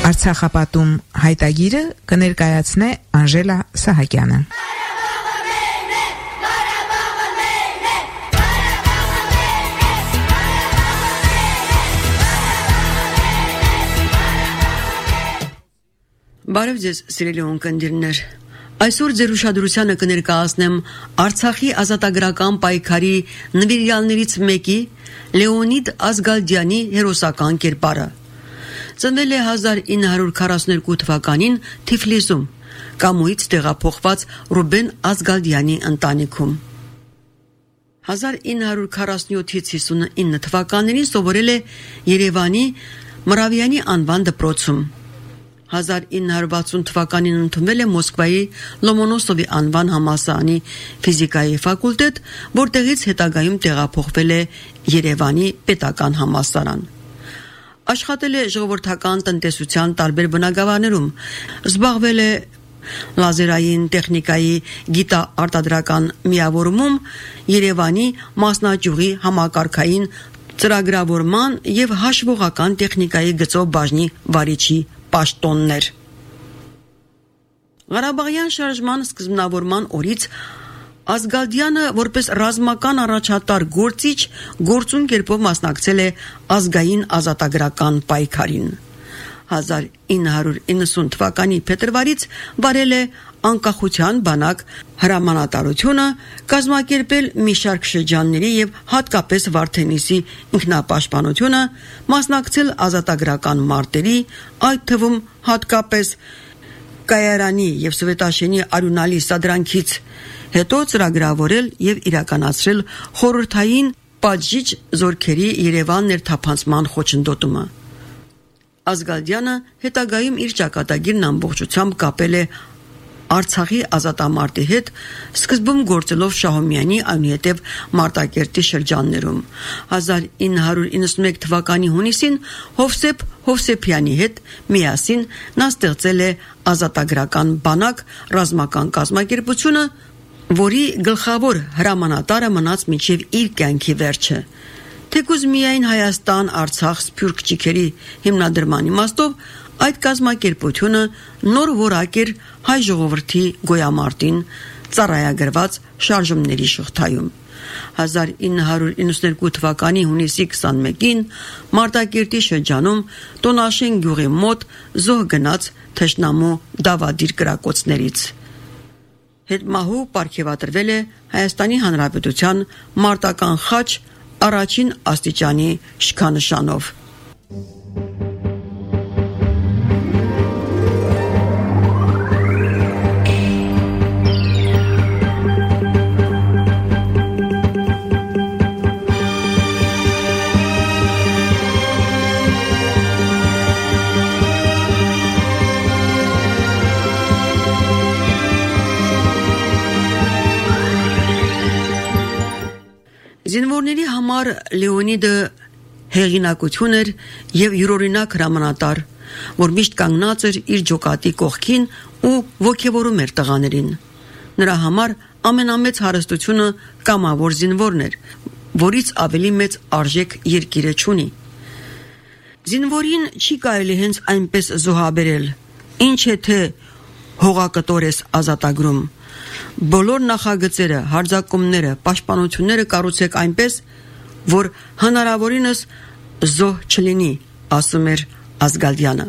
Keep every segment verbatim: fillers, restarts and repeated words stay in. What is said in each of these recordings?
Արցախապատում հայտագիրը կներկայացնե Անժելա Սահակյանը։ Բարև ձեզ, սիրելի ունկնդիրներ։ Այսօր ձեր ուշադրությանը կներկայացնեմ Արցախի ազատագրական պայքարի նվիրյալներից մեկի Լեոնիդ Ազգալդյանի հերոսական կերպարը։ Ծնվել է հազար ինը հարյուր քառասունութ թվականին Թիֆլիսում, Կամուից տեղափոխված Ռուբեն Ազգալդյանի ընտանիքում։ հազար ինը հարյուր քառասունյոթից հիսունինը թվականներին սովորել է Երևանի Մռավյանի անվան դպրոցում։ հազար ինը հարյուր վաթսուն թվականին ընդունվել է Մոսկվայի Լոմոնոսովի անվան համալսարանի ֆիզիկայի ֆակուլտետ, որտեղից հետագայում տեղափոխվել է Երևանի պետական համալսարան։ Աշխատել է ժողովրդական տնտեսության տարբեր բնագավառներում, զբաղվել է լազերային տեխնիկայի գիտաարտադրական միավորումում, Երևանի մասնաճյուղի համակարգային ծրագրավորման և հաշվողական տեխնիկայի գծով բաժնի վարիչի պաշտոններ։ Ղարաբաղյան շարժման սկզբնավորման օրից Ազգալդյանը որպես ռազմական առաջատար գործիչ գործուն կերպով մասնակցել է ազգային ազատագրական պայքարին։ հազար ինը հարյուր իննսուն թվականի փետրվարից վարել է անկախության բանակ հրամանատարությունը, կազմակերպել մի շարք շրջանների և հատկապես Վարդենիսի ինքնապաշտպանությունը, մասնակցել ազատագրական մարտերի, այդ թվում հատկապես Կայարանի և Սվետաշենի արյունալի սադրանքից հետո ծրագրավորել և իրականացրել խորհրդային պատժիչ զորքերի Երևան ներթափանցման խոչընդոտումը։ Ազգալդյանը հետագայում իր ճակատագիրն ամբողջությամբ կապել է Արցախի ազատամարտի հետ, սկզբում գործելով Շահումյանի, այնուհետև Մարտակերտի շրջաններում։ հազար ինը հարյուր իննսունմեկ թվականի հունիսին Հովսեփ Հովսեփյանի հետ միասին նա ստեղծել է ազատագրական բանակ ռազմական կազմակերպությունը, որի գլխավոր հրամանատարը մնաց մինչև իր կյանքի վերջը։ Թեկուզ միայն Հայաստան, Արցախ, Սփյուռք ճիգերի հիմնադրման իմաստով այդ կազմակերպությունը նոր որակ էր հայ ժողովրդի գոյամարտին ծառայագրված շարժումների շղթայում։ հազար ինը հարյուր իննսուններկու թվականի հունիսի քսանմեկին Մարտակերտի շրջանում Տոնաշեն գյուղի մոտ զոհ գնաց թշնամու դավադիր կրակոցներից։ Հետմահու պարգևատրվել է Հայաստանի Հանրապետության մարտական խաչ առաջին աստիճանի շքանշանով։ Զինվորների համար Լեոնիդը հեղինակություն էր և յուրօրինակ հրամանատար, որ միշտ կանգնած էր իր ջոկատի կողքին ու ոգևորում էր տղաներին։ Նրա համար ամենամեծ հարստությունը կամավոր զինվորն էր, որից ավելի մեծ արժեք երկիրը չունի։ Զինվորին չի կարելի հենց այնպես զոհաբերել, ինչ է թե հողակտոր ես ազատագրում։ Բոլոր նախագծերը, հարձակումները, պաշտպանությունները կառուցեք այնպես, որ հնարավորինս զոհ չլինի, ասում էր Ազգալդյանը։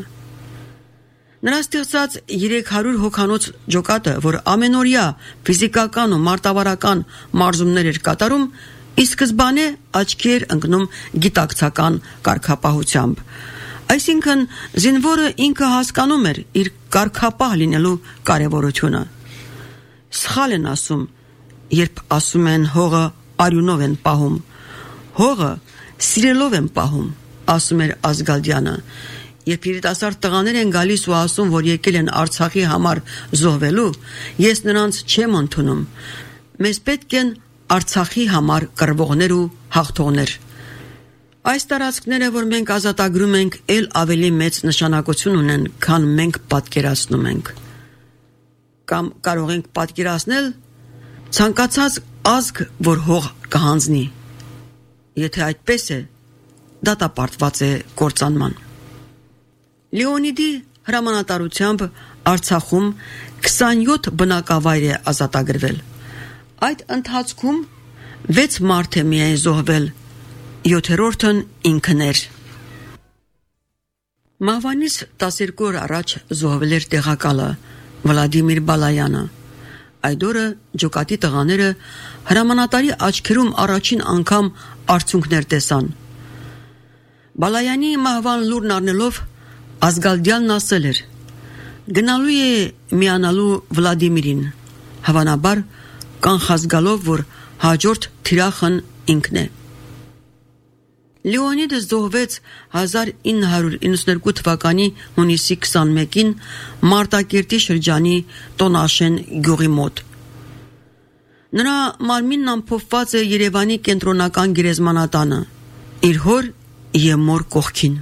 Նրա ստեղծած երեք հարյուր հոգանոց ջոկատը, որ ամենօրյա ֆիզիկական ու մարտավարական մարզումներ էր կատարում, ի սկզբանե աչքի էր ընկնում գիտակցական կարգապահությամբ։ Այսինքն զինվորը ինքը հասկանում էր իր կարգապահ լինելու կարևորությունը։ Սխալ են ասում, երբ ասում են հողը արյունով են պահում, հողը սիրելով են պահում, ասում էր Ազգալդյանը։ Երբ երիտասարդ տղաներ են գալիս ու ասում, որ եկել են Արցախի համար զոհվելու, ես նրանց չեմ ընդունում։ Մեզ պետք են Արցախի համար կռվողներ ու հաղթողներ։ Այս տարածքները, որ մենք ազատագրում ենք, ել ավելի մեծ նշանակություն ունեն, քան մենք պատկերացնում ենք։ Կամ կարող ենք պատկերացնել ցանկացած ազգ, որ հող կհանձնի։ Եթե այդպես է, դատապարտված է կործանման։ Լեոնիդի հրամանատարությամբ Արցախում քսանյոթ բնակավայր է ազատագրվել։ Այդ ընթացքում վեց մարդ է միայն զոհվել, յոթերորդն ինքն էր։ Մահվանից տասներկու օր առաջ զոհվել էր տեղակալը Վլադիմիր Բալայանը։ Այդ օրը ջոկատի տղաները հրամանատարի աչքերում առաջին անգամ արցունքներ տեսան։ Բալայանի մահվան լուրն առնելով Ազգալդյանն ասել էր. «Գնալու է միանալու Վլադիմիրին, հավանաբար կանխազգալով, որ հաջորդ թիրախն ինքն է»։ Լեոնիդը զոհվեց հազար ինը հարյուր իննսուններկու թվականի հունիսի քսանմեկին Մարտակերտի շրջանի Տոնաշեն գյուղի մոտ։ Նրա մարմինն ամփոփված է Երևանի կենտրոնական գերեզմանատանը, իր հոր և մոր կողքին։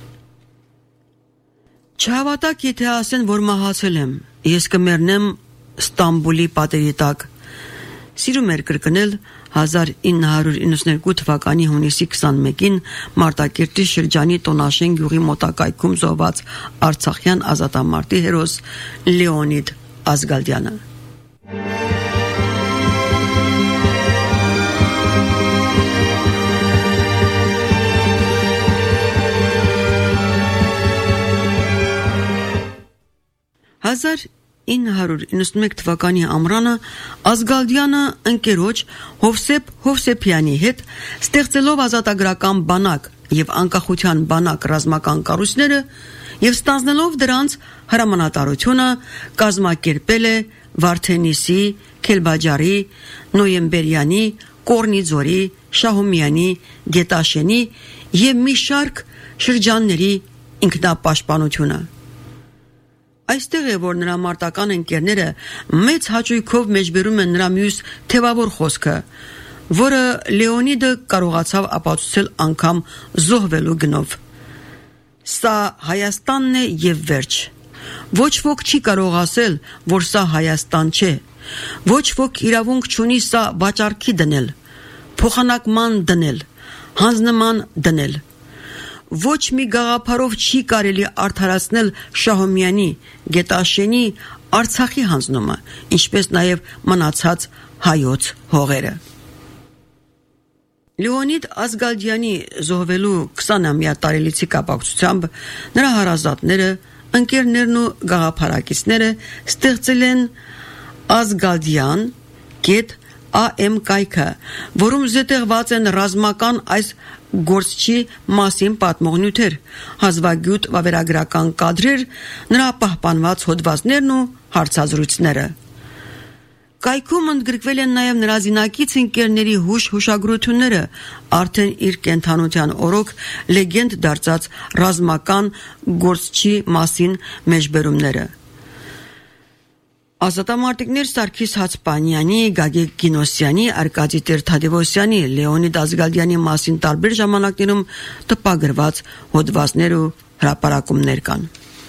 Չհավատաք, եթե ասեն, որ մահացել եմ, ես կմեռնեմ Ստամբուլի պատերի տակ։ Սիրում էր կրկնել հազար ինը հարյուր իննսուններկու թվականի հունիսի քսանմեկին Մարտակերտի շրջանի Տոնաշեն գյուղի մոտակայքում զոհված արցախյան ազատամարտի հերոս Լեոնիդ Ազգալդյանը։ հազար ինը հարյուր իննսունմեկ թվականի ամռանը Ազգալդյանը ընկերոջ Հովսեփ Հովսեփյանի հետ ստեղծելով ազատագրական բանակ և անկախության բանակ ռազմական կառույցները և ստանձնելով դրանց հրամանատարությունը կազմակերպել է Վարդենիսի, Քելբաջարի, Նոյեմբերյանի, Կորնիձորի, Շահումյանի, Գետաշենի և մի շարք շրջանների ինքնապաշտպանությունը։ Այստեղ է, որ նրա մարտական ընկերները մեծ հաճույքով մեջբերում են նրա մյուս թևավոր խոսքը, որը Լեոնիդը կարողացավ ապացուցել անգամ զոհվելու գնով։ Սա Հայաստանն է և վերջ։ Ոչ ոք չի կարող ասել, որ սա Հայաստան չէ։ Ոչ ոք իրավունք չունի սա վաճառքի դնել, փոխանակման դնել, հանձնման դնել։ Ոչ մի գաղափարով չի կարելի արդարացնել Շահումյանի, Գետաշենի, Արցախի հանձնումը, ինչպես նաև մնացած հայոց հողերը։ Լեոնիդ Ազգալդյանի զոհվելու քսանամյա տարելիցի կապակցությամբ նրա հարազատները, ընկերներն ու գաղափարակիցները ստեղծել են Ազգալդյան գետ ա էմ կայքը, որում զետեղված են ռազմական այս գործչի մասին պատմող նյութեր, հազվագյուտ վավերագրական կադրեր, նրա պահպանված հոդվածներն ու հարցազրույցները։ Կայքում ընդգրկվել են նաև նրա զինակից ընկերների հուշ-հուշագրությունները, արդեն իր կենդանության օրոք լեգենդ դարձած ռազմական գործչի մասին մեջբերումները։ Ազատամարտիկներ Սարգիս Հացպանյանի, Գագիկ Գինոսյանի, Արկադի Տեր-Թադևոսյանի, Լեոնիդ Ազգալդյանի մասին տարբեր ժամանակներում տպագրված հոդվածներ ու հրապարակումներ կան։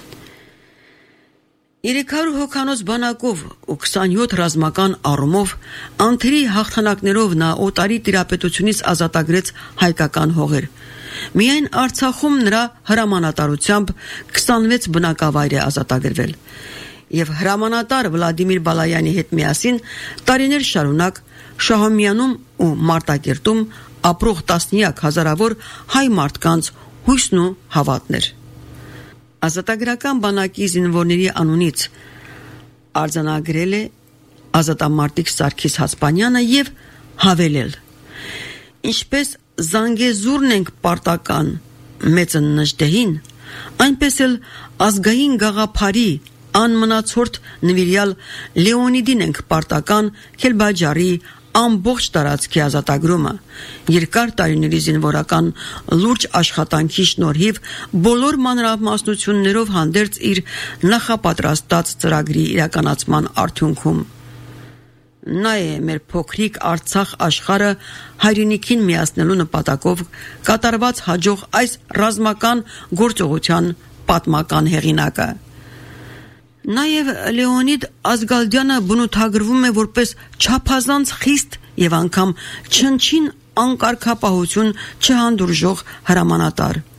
երեք հարյուր հոգանոց բանակով ու քսանյոթ ռազմական առումով անթերի հաղթանակներով նա օտարի տիրապետությունից ազատագրեց հայկական հողեր։ Միայն Արցախում նրա հրամանատարությամբ քսանվեց բնակավայր է ազատագրվել։ Եվ հրամանատար Վլադիմիր Բալայանի հետ միասին տարիներ շարունակ Շահումյանում ու Մարտակերտում ապրող տասնյակ հազարավոր հայ մարդկանց հույսն ու հավատն էր։ Ազատագրական բանակի զինվորների անունից արձանագրել է ազատամարտիկ Սարգիս Հացպանյանը և հավելել. Ինչպես Զանգեզուրն ենք պարտական մեծն նժդեհին, այնպես էլ ազգային գաղափարի անմնացորդ նվիրյալ Լեոնիդին ենք պարտական Քելբաջարի ամբողջ տարածքի ազատագրումը, երկար տարիների զինվորական լուրջ աշխատանքի շնորհիվ բոլոր մանրամասնություններով հանդերձ իր նախապատրաստած ծրագրի իրականացման արդյունքում։ Նա է մեր փոքրիկ Արցախ աշխարհը հայրենիքին միացնելու նպատակով կատարված հաջող այս ռազմական գործողության պատմական հեղինակը։ Նաև Լեոնիդ Ազգալդյանը բնութագրվում է որպես չափազանց խիստ և անգամ չնչին անկարգապահություն չհանդուրժող հրամանատար,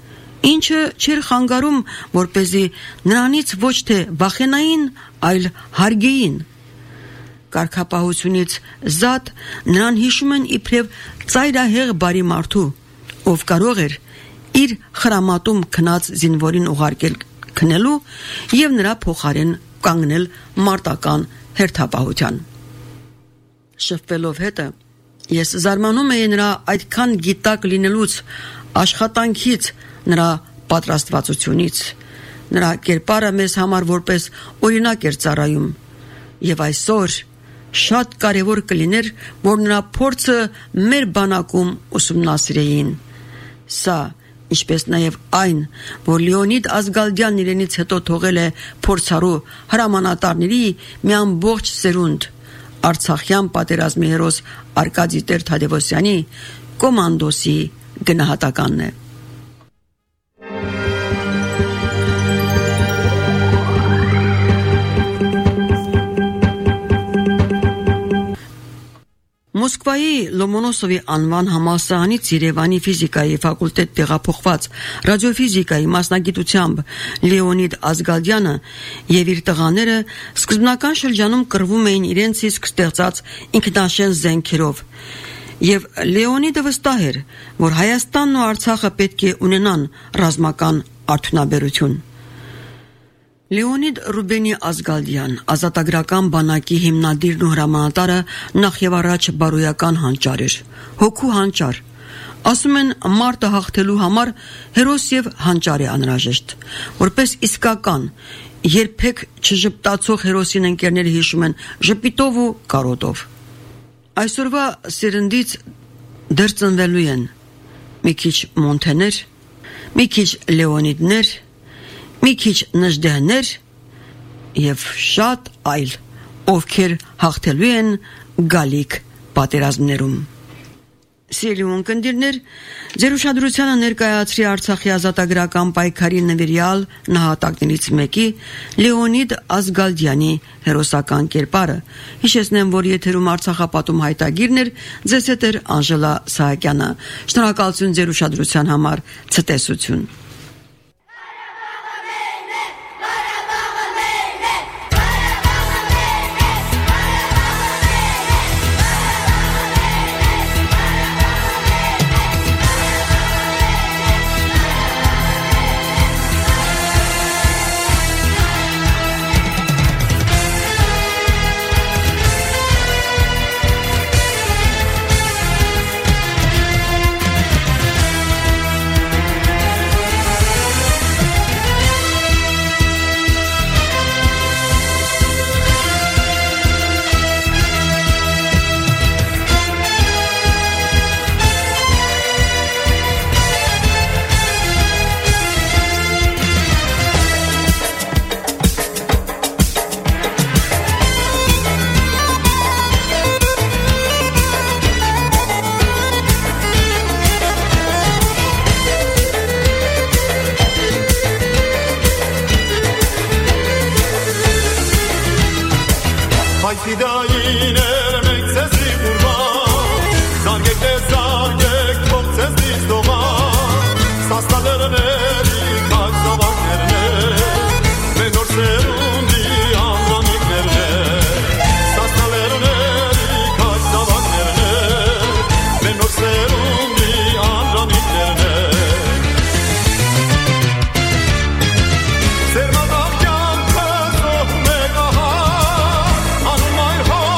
ինչը չէր խանգարում, որպեսզի նրանից ոչ թե վախենային, այլ հարգեին։ Կարգապահությունից զատ նրան հիշում են իբրև ծայրահեղ բարի մարդու, ով կարող էր իր խրամատում քնած զինվորին ուղարկել քնելու եւ նրա փոխարեն կանգնել մարտական հերթապահության։ Շփվելով հետը, ես զարմանում էի նրա այդքան գիտակ լինելուց, աշխատանքից, նրա պատրաստվածությունից։ Նրա կերպարը մեզ համար որպես օրինակ էր ծառայում, եւ այսօր շատ կարևոր կլիներ, որ նրա փորձը մեր բանակում ուսումնասիրեին։ Սա, ինչպես նաև այն, որ Լեոնիդ Ազգալդյանն իրենից հետո թողել է փորձառու հրամանատարների մի ամբողջ սերունդ, Արցախյան պատերազմի հերոս Արկադի Տեր-Թադևոսյանի կոմանդոսի գնահատականն է։ Մոսկվայի Լոմոնոսովի անվան համալսարանից Երևանի ֆիզիկայի ֆակուլտետ տեղափոխված ռադիոֆիզիկայի մասնագիտությամբ Լեոնիդ Ազգալդյանը եւ իր տղաները սկզբնական շրջանում կռվում էին իրենց իսկ ստեղծած ինքնաշեն զենքերով, եւ Լեոնիդը վստահ էր, որ Հայաստանն ու Արցախը պետք է ունենան ռազմական արդյունաբերություն։ Լեոնիդ Ռուբենի Ազգալդյան, ազատագրական բանակի հիմնադիրն ու հրամանատարը նախ եւ առաջ բարոյական հանճար էր, հոգու հանճար։ Ասում են մարտը հաղթելու համար հերոս եւ հանճար է անհրաժեշտ, որպես իսկական, երբեք չժպտացող հերոսին ընկերները հիշում են ժպիտով ու կարոտով։ Այսօրվա սերնդից դեռ ծնվելու են մի քիչ Մոնթեներ, մի քիչ Լեոնիդներ, մի քիչ նժդեհներ եւ շատ այլ, ովքեր հաղթելու են գալիք պատերազմներում։ Սիրելի ունկնդիրներ, ձեր ուշադրությանը ներկայացրի Արցախի ազատագրական պայքարի նվիրյալ նահատակներից մեկի Լեոնիդ Ազգալդյանի հերոսական կերպարը։ Հիշեցնեմ, որ եթերում Արցախապատում հայտագիրն էր, ձեզ հետ էր Անժելա Սահակյանը։ Շնորհակալություն ձեր ուշադրության համար, ցտեսություն։ Sermadan can kız oh me kaha, anumay ho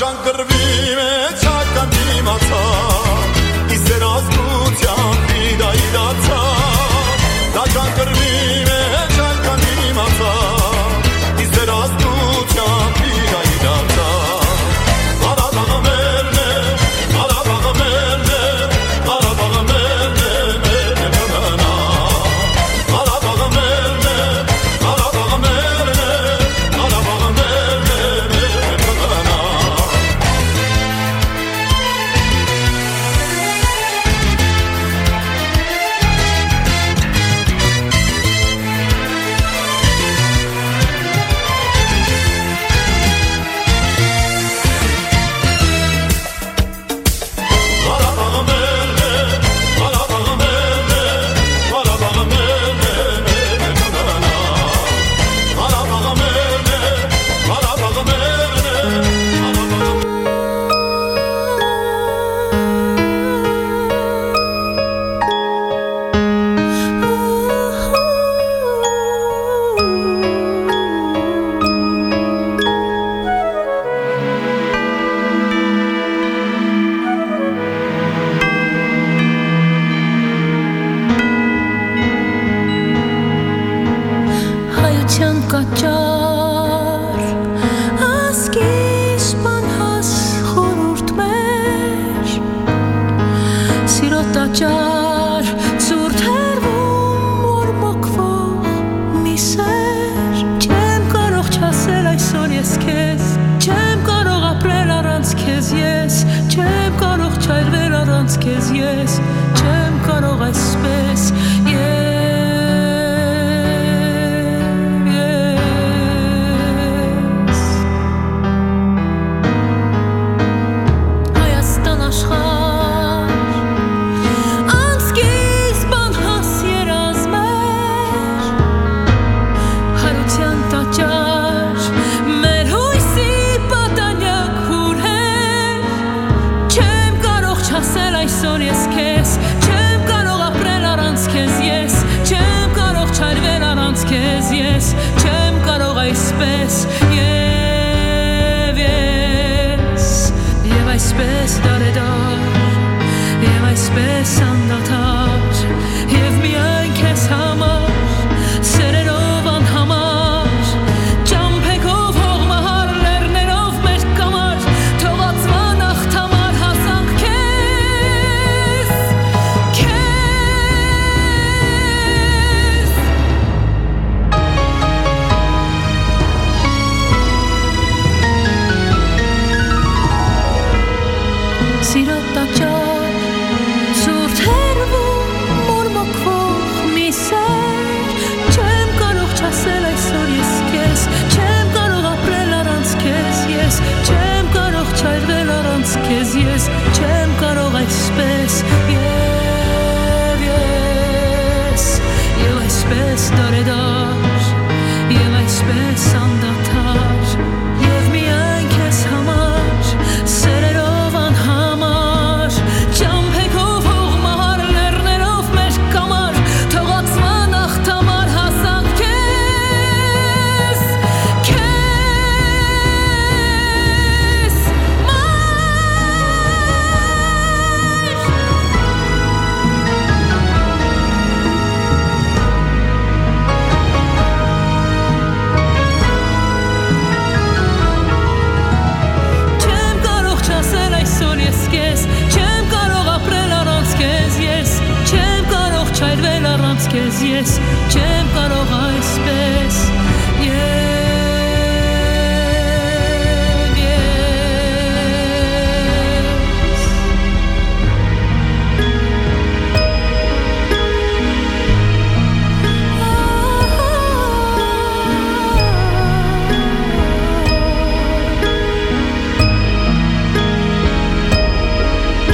դաշան կրվի մեջ հական դիմացա իսեր ազգությամբ իդա իդացա դաշան կրվի մեջ հական դիմացա իսեր ազգությամբ իդա իդացա Արաբաղը մերն է, Արաբաղը մերն է, Արաբաղը մերն է, մերն է կմնա Արաբաղը մերն է, Արաբաղը մերն է, Արաբաղը մերն է, մերն է կմնա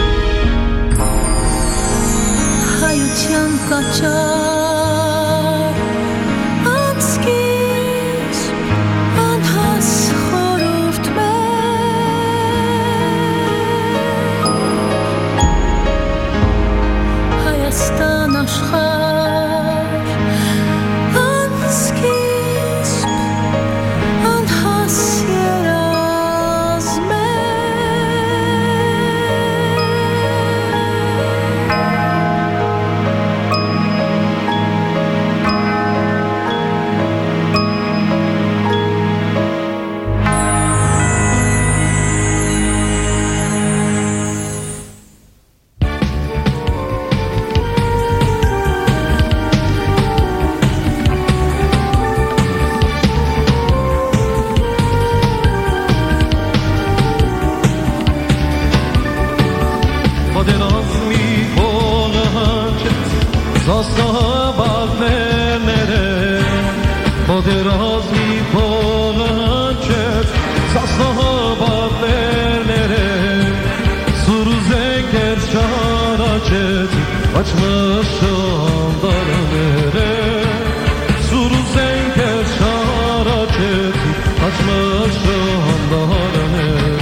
կաչար Açmışım darnere Suru zenge şaraceti Açmışım darnere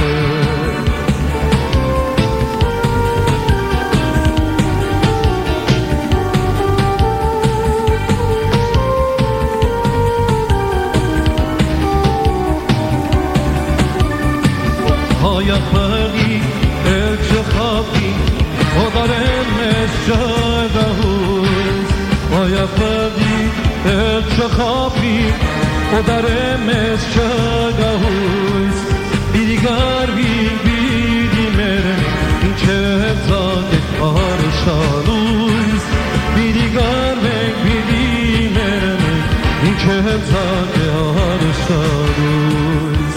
Hayakları elçe hapi O daremez şagahuz Hayakları elçe hapi O daremez şagahuz Biri garbi biri merem İnçevzade arşaluz Biri garbi biri merem İnçevzade arşaluz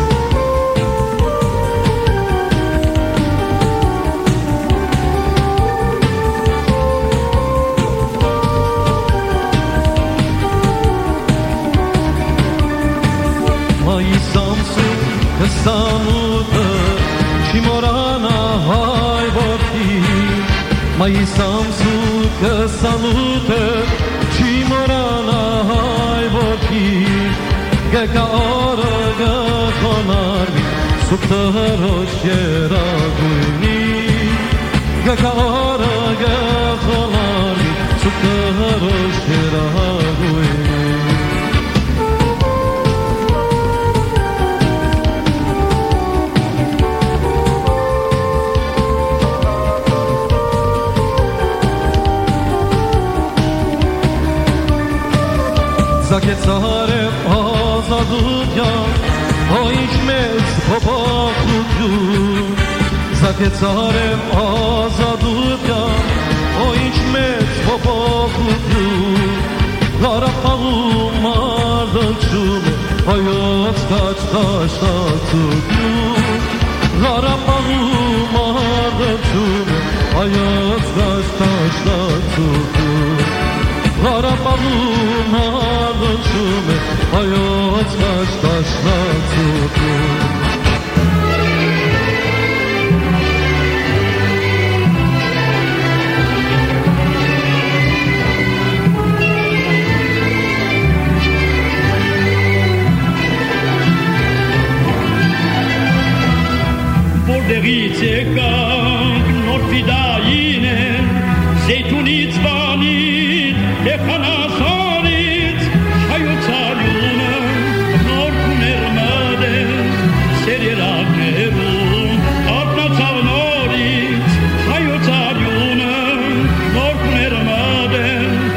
Samuda Chimorana hay boti Mai samsuka saluta Chimorana hay boti Gaka ora ga konarmi Suktaro shera guini Gaka ora ga konarmi Suktaro shera guini Zaketsarem azadutya O içmez popakutyu Zaketsarem azadutya O içmez popakutyu Garapağım ardın çume Hayat kaç taşta tutyu Garapağım ardın çume Hayat kaç taşta tutyu Garapağım ardın çume Hayat kaç taşta tutyu Borderițe ca nor fi daine Zeituniți banit de hanasarit Hayuțaliună nor punermade Serirat nebun Atna țavnorit Hayuțaliună nor punermade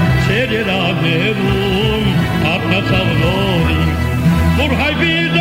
Serirat nebun Atna țavnorit Vor hai vida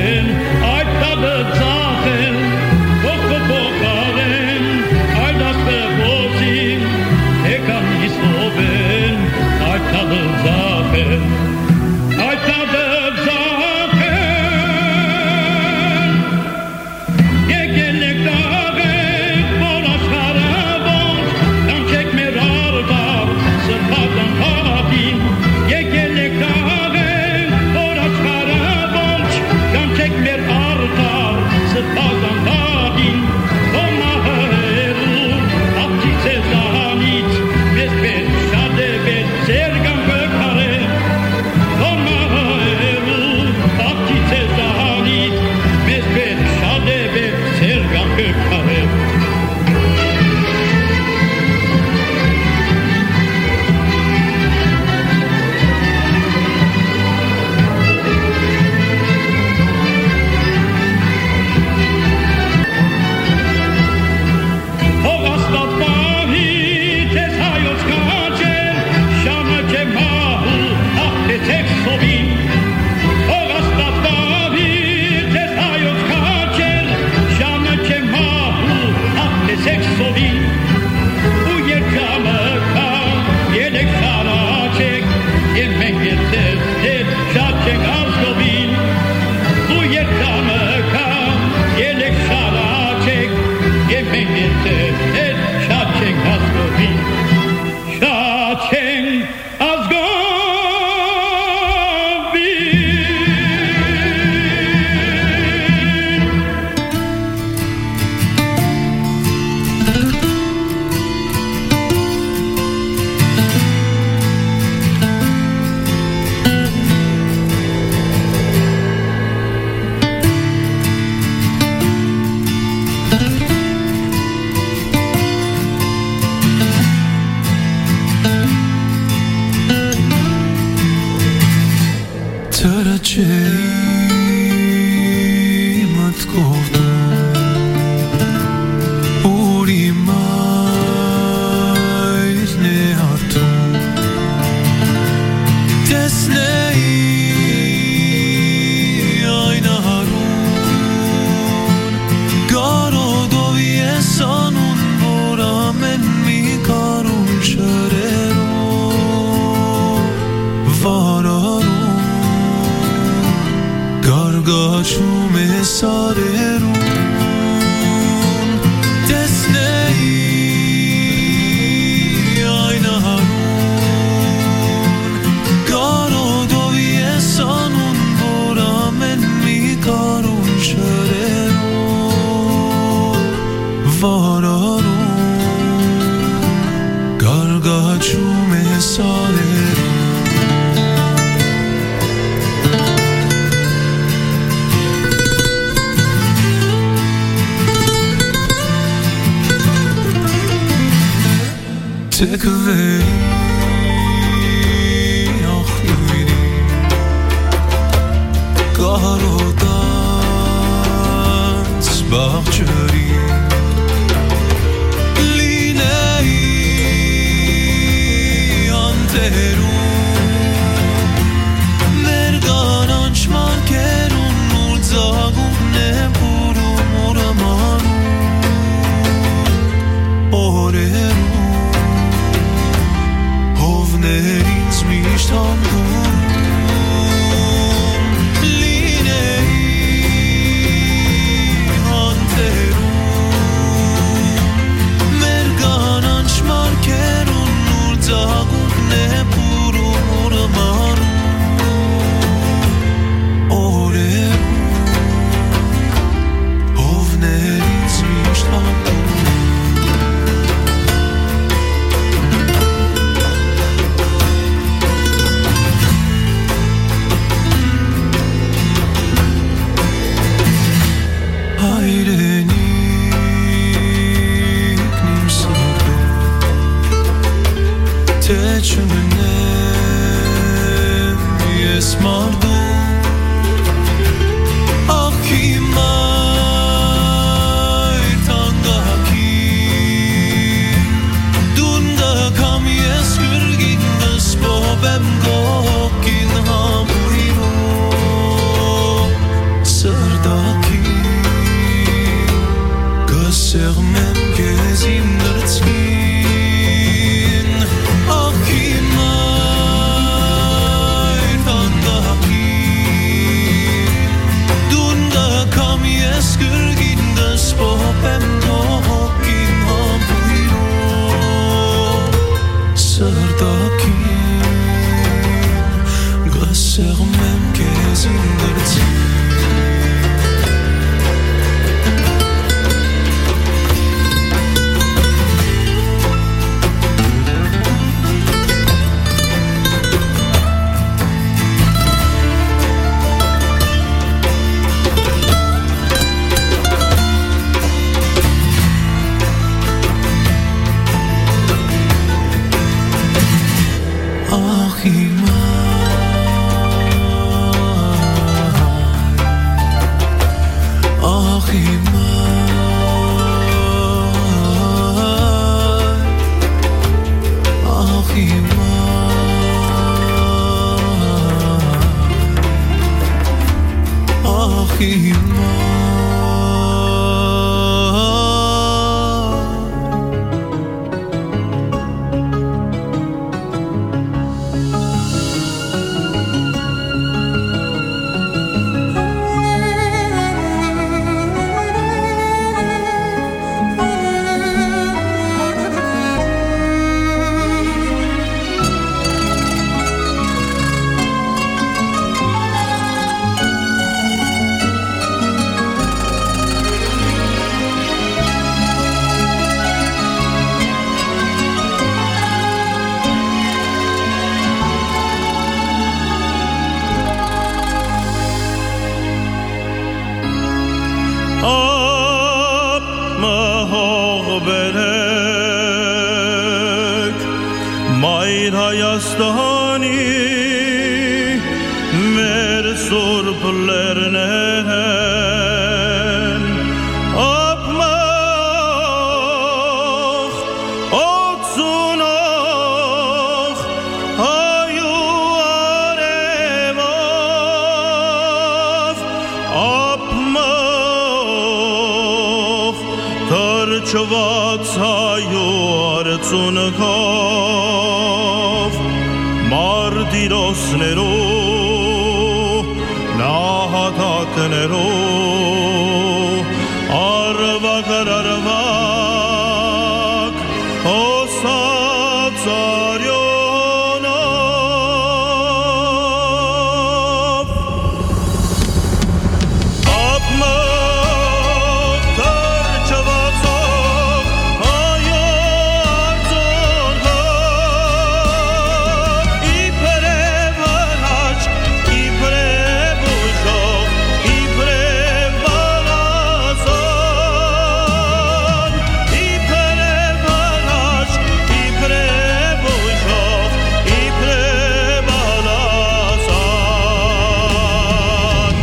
Ai Ete et Shacheng Asgovin Shacheng Asgovin հող բերեք մայր Հայաստանի մեր սուրբ լեռներեն ապմախ օծունող հայու արևով ապմախ թրջված հայու արցունքով մարտիրոսներով նահատակներով արվակ արվակ հոսած արյունով ապմախ թրջվածով հայու արցունքով իբրև հրաչ իբրև ուժով իբրև բալասան իբրև հրաչ իբրև ուժով իբրև բալասան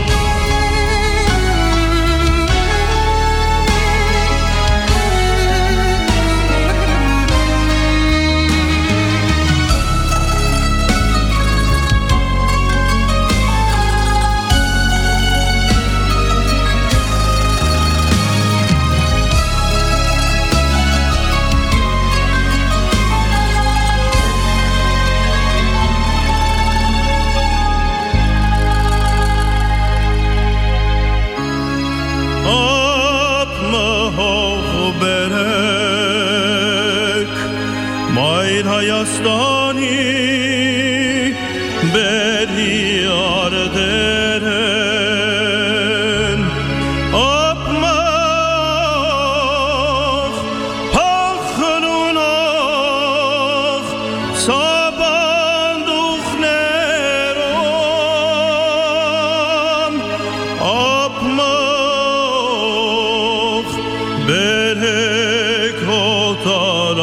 ապմահող բերեք մայր Հայաստանի բերի արդերեն ապմախ փախնունող սաբանդուխներում ապմախ բերեք հոտար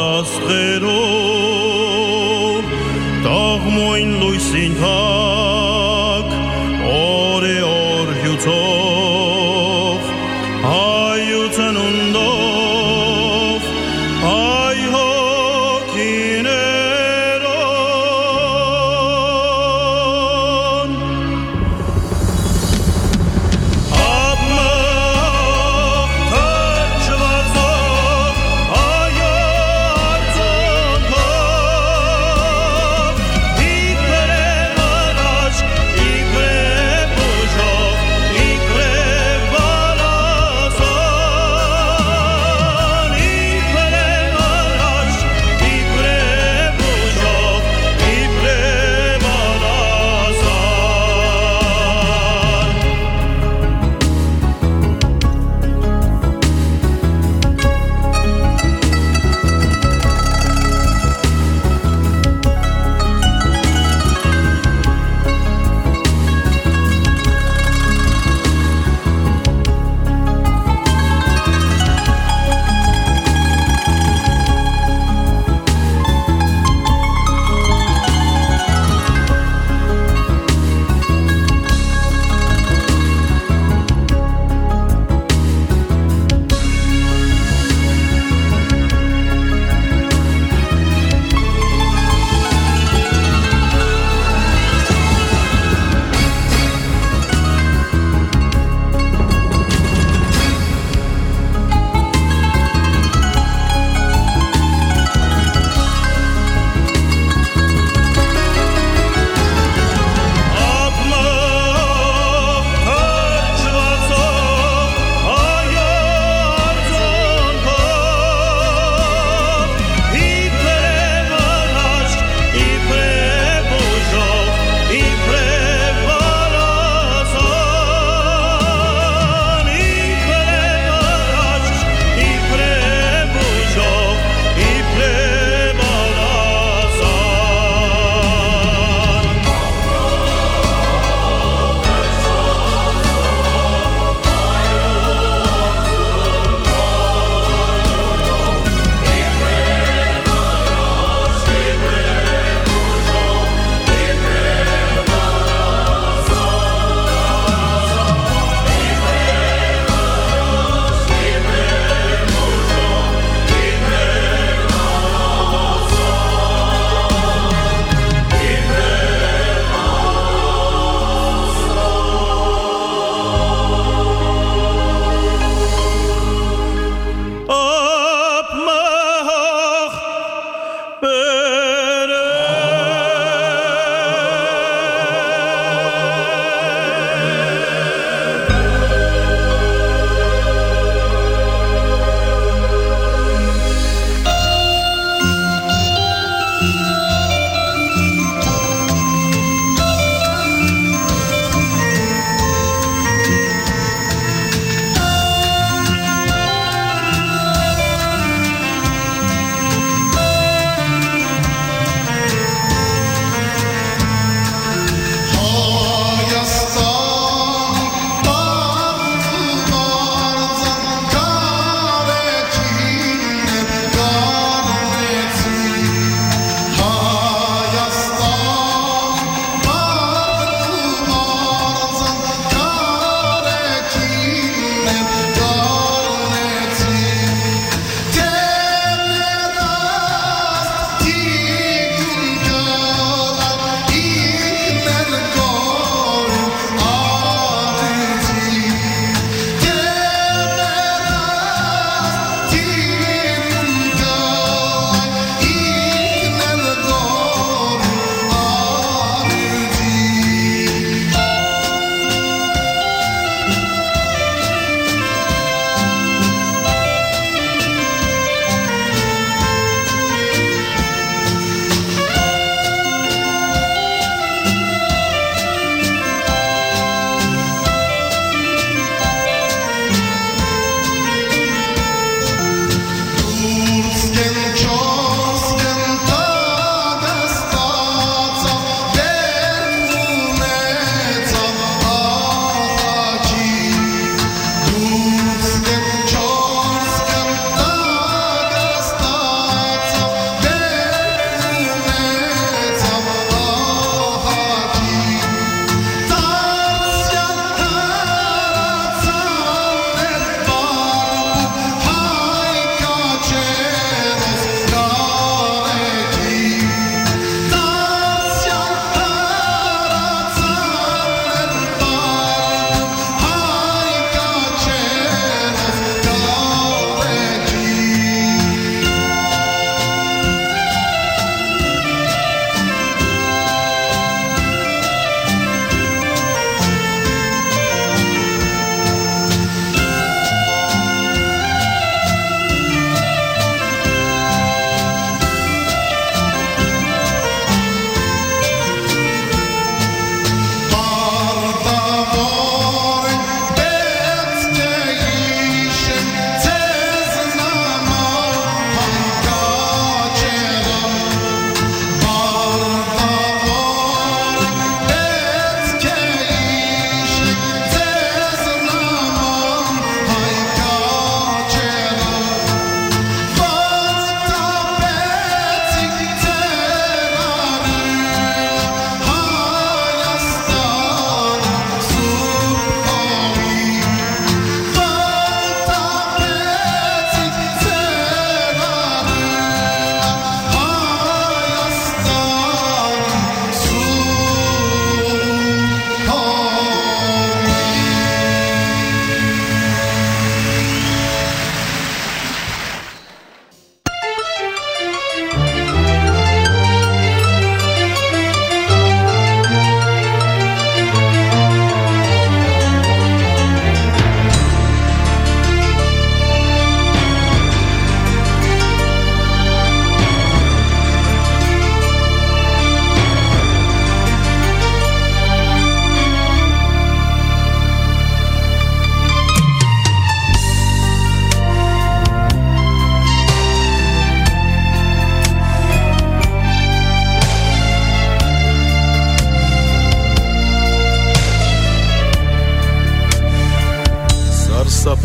աստղերով տաղմոյն լույսին թակ օրե օր հյուծով հայության ունդով հայ հոգիներոն ապմախ թրջվածով հայու արցունքով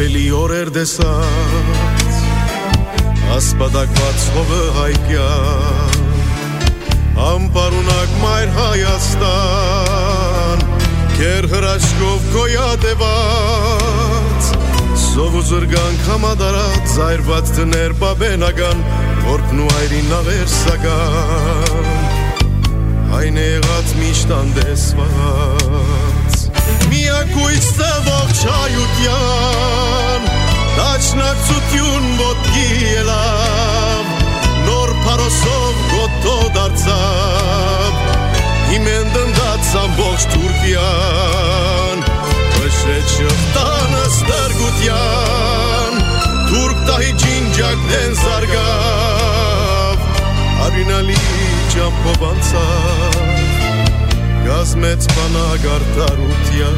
ավելի օրեր դեսած ասպատակված հովը հայկյան ամպարունակ մայր Հայաստան կեր հրաշկով գոյատևած սով ու զրգանք համադարած զայրված դներ բաբենական որքն ու հայրին ավերսական Այն եղած միշտ անդեսված Միակույց ծվող չայության Դաչնակցություն ոտքի ելավ Նոր պարոսով գոտո դարձավ Հիմեն դնդաց ամբողջ Թուրքյան Վշեց շղտանը ստարգության Թուրք տահի ջինջակ դեն զարգավ Արինալի ճամփով անցավ Գազմեց բանակ արդարության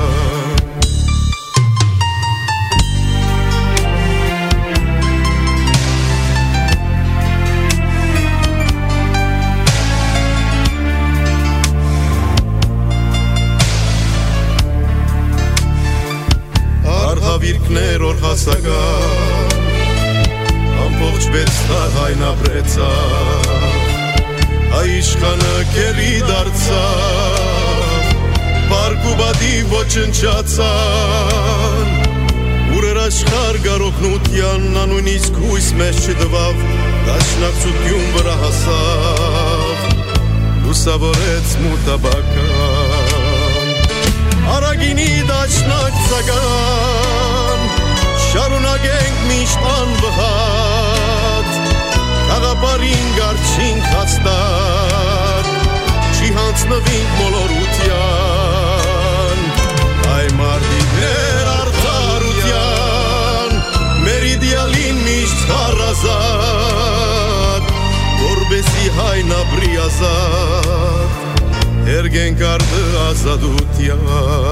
Արհավիրքներ օր հասական Ամբողջ վեց տար հայն ապրեցավ Այշխանը կերի դարձավ Պարկ ու բադի ոչնչացան Ուրեր աշխար գարոքնության Անույնիսկ հույս մեզ չդվավ Դաշնակցություն վրա հասավ Լուսավորեց մուտաբական Արագինի դաշնակ ծագան Շարունակենք միշտ անվհատ Աղապարին գարչինք հաստատ Չի հանցնվինք մոլորության Այ մարդիկներ արդարության Մեր իդյալին միշտ հարազատ Որբեսի հայն ապրի ազատ Հերգենք արդը ազատության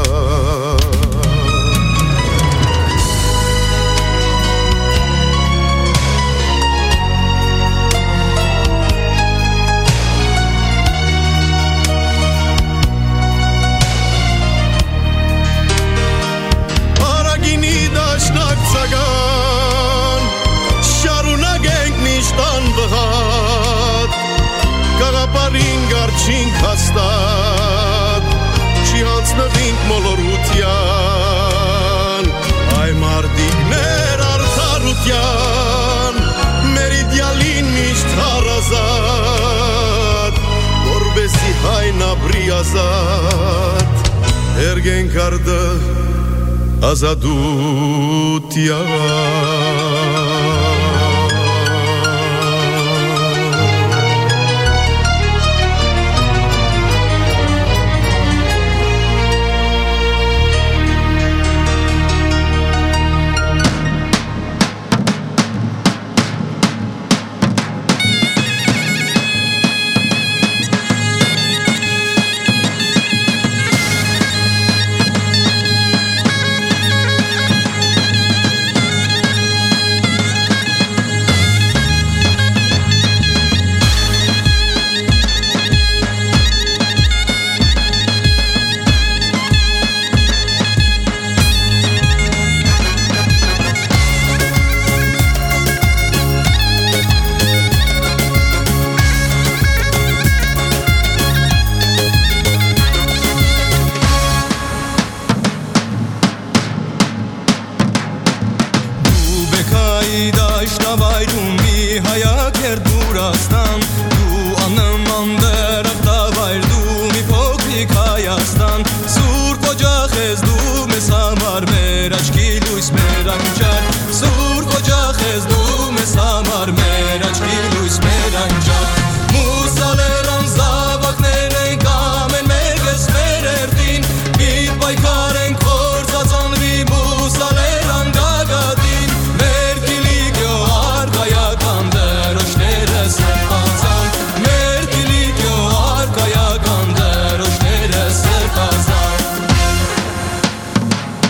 Գաղապարին գարչինք հաստատ Չի հանցնվինք մոլորության Այ մարդիկներ արդարության Մեր իդյալին միշտ հարազատ Որբեսի հայն ապրի ազատ Հերգենք արդը ազատության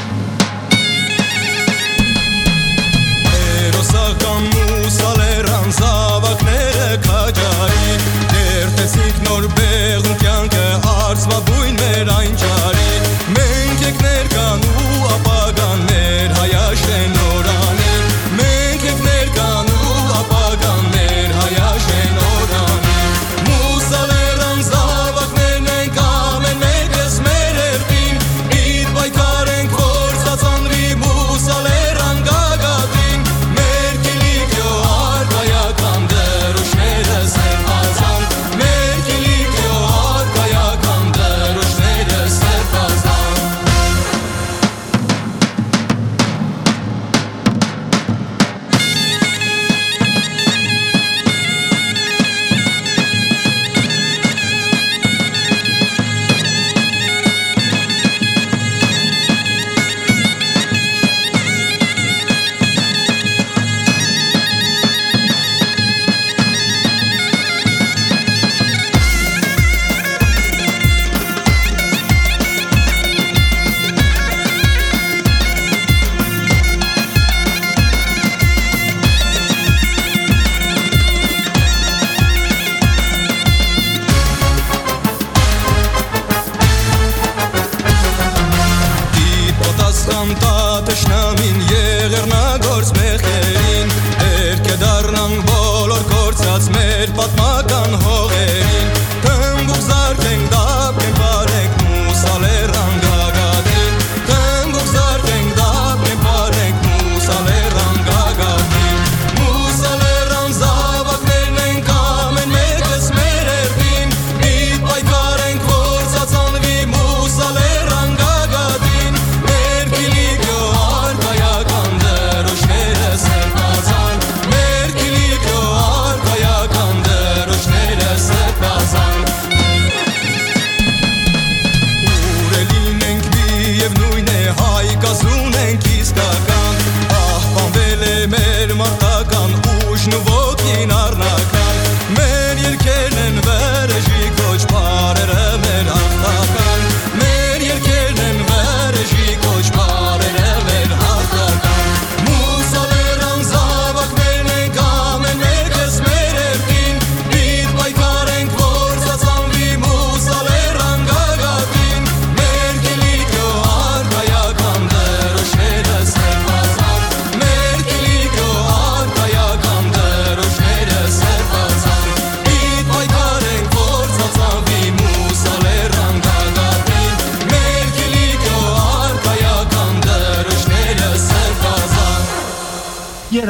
Come, Musa, le ram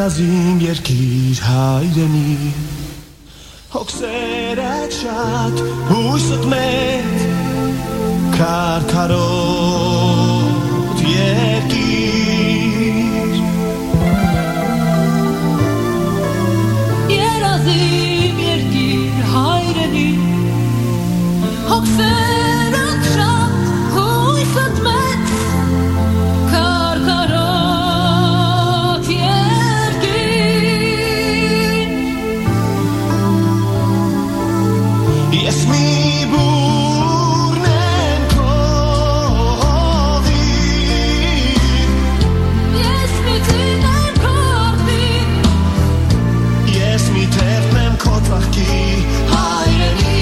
երազիմ երկիր հայրենի հոգսերդ շատ հույսդ մեծ քարքարոտ երկիր երազիմ երկիր հայրենի հոգսերդ շատ հույսդ մեծ քարքարոտ երկիր ես մի բուրն եմ քո հողի ես մի ծին եմ քո որդի ես մի թերթն եմ քո ծաղկի հայրենի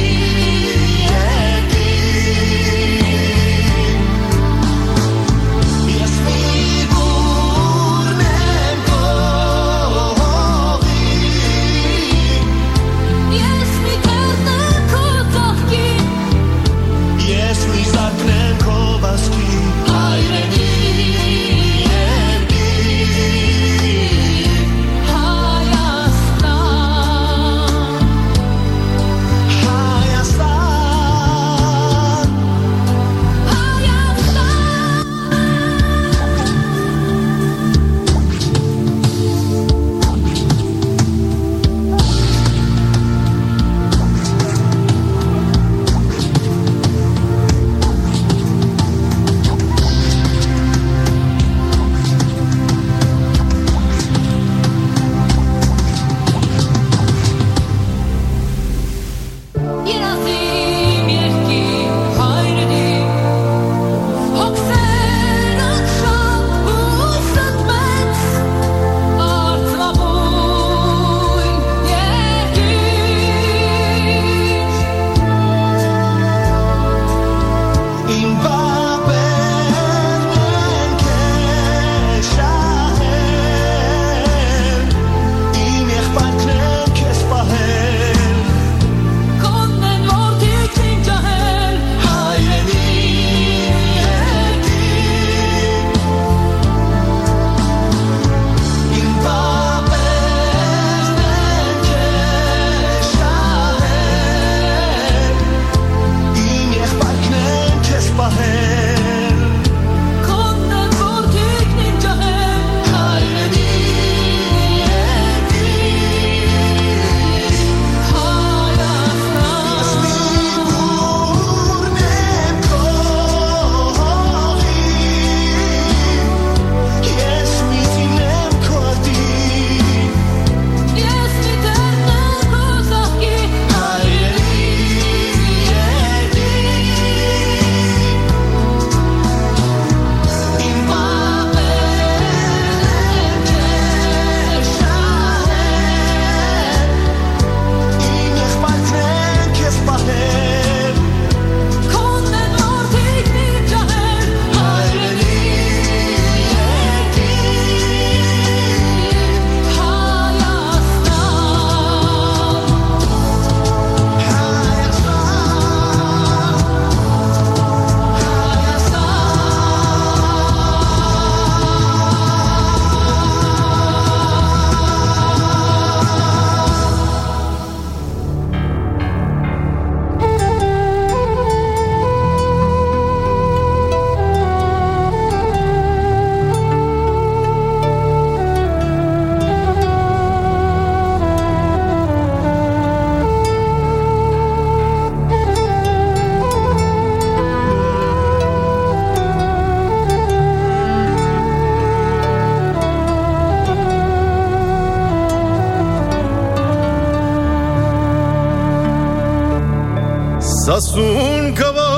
Sassoon kava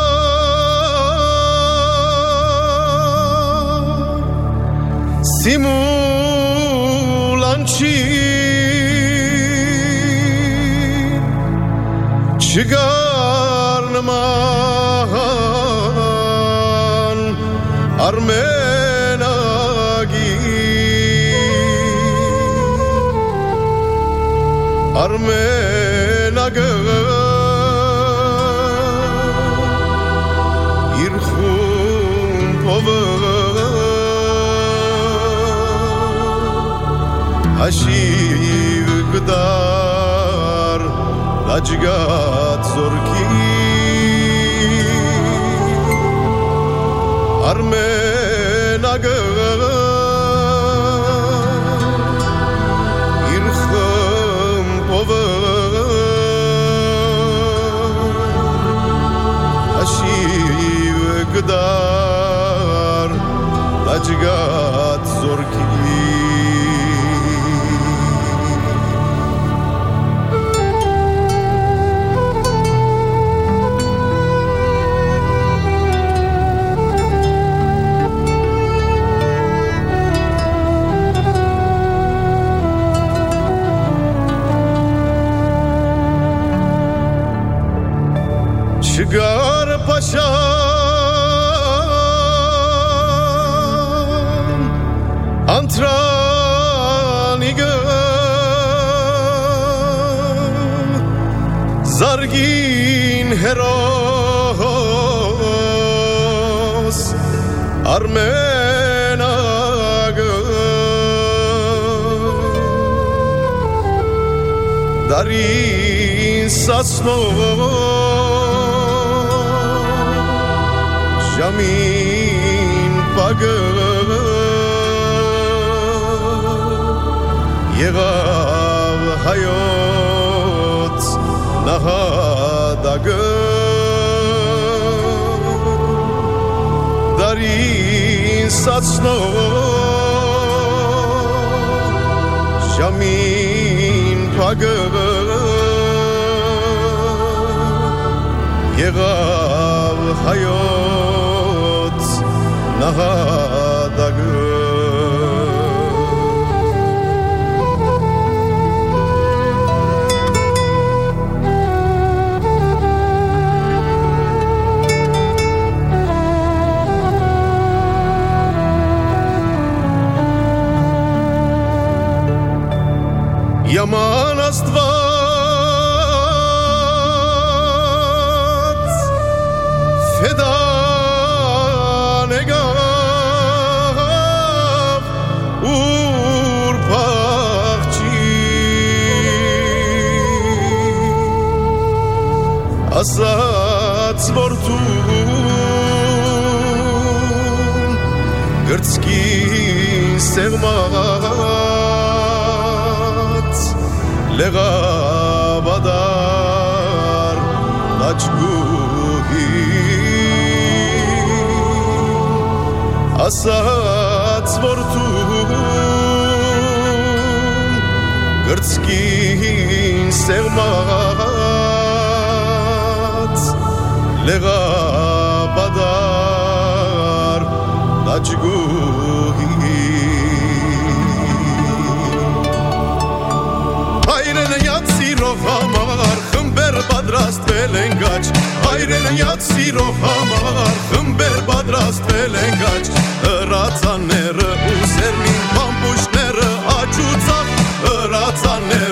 simulanchi çıgarnaman armenagi armenagi Ashiv gdar Lajgat zorki Armenaga Irkham pova Ashiv gdar Lajgat zorki Shigar Pasha Antraniga Zargin Heros Armenaga Darin Sasno Jamin Pagă Yegav Hayot Nahadagă Darin Satsno Jamin Pagă Yegav Hayot Nahadagı Yaman astvat Feda Asat sportun Gırtskin sevmat Legabadar Laçguhi Asat sportun Gırtskin sevmat Legabadar Laçguhi Hayrene yatsi rohamar Khmber badrast velengaç Hayrene yatsi rohamar Khmber badrast velengaç Ratsanere usermin Pampuşnere açutsak Ratsanere